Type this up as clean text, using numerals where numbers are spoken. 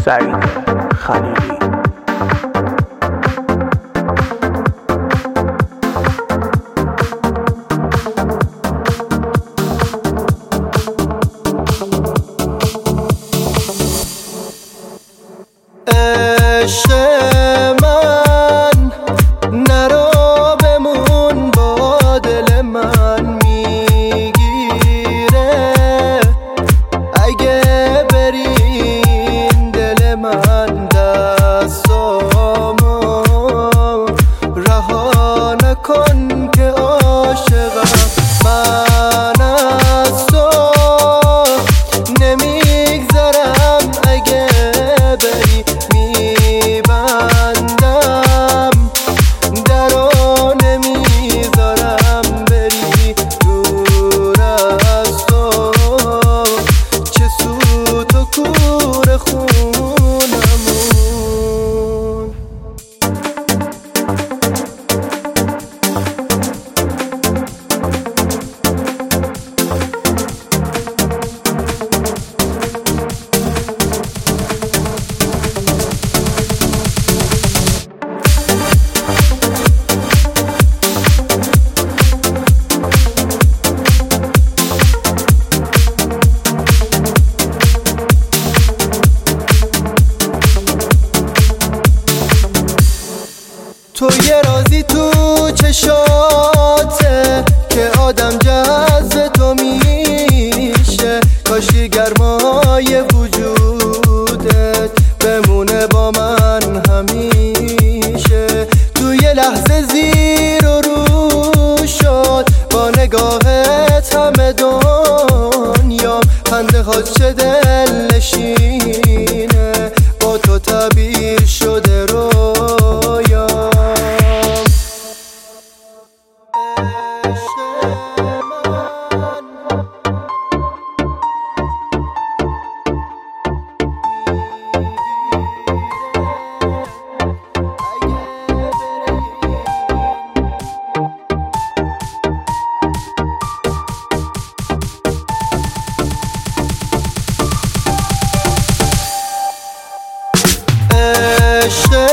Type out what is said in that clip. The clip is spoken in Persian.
سعید خلیلی. عشق من نرو بمون با دل من میگیره، اگه برین دل من دستامو رها نکن که عاشقم من از تو نمیگذرم، اگه بری میبندم درو نمیذارم بری دور از تو، چه سوت و کور خونمون. تو یه رازی تو چشاته که آدم جذب تو میشه، کاشی گرمای وجودت بمونه با من همیشه. تو یه لحظه زیر و رو شد با نگاهت همه دنیام، خنده ها چه دل نشینه با تو تعبیر شده رویام. عشق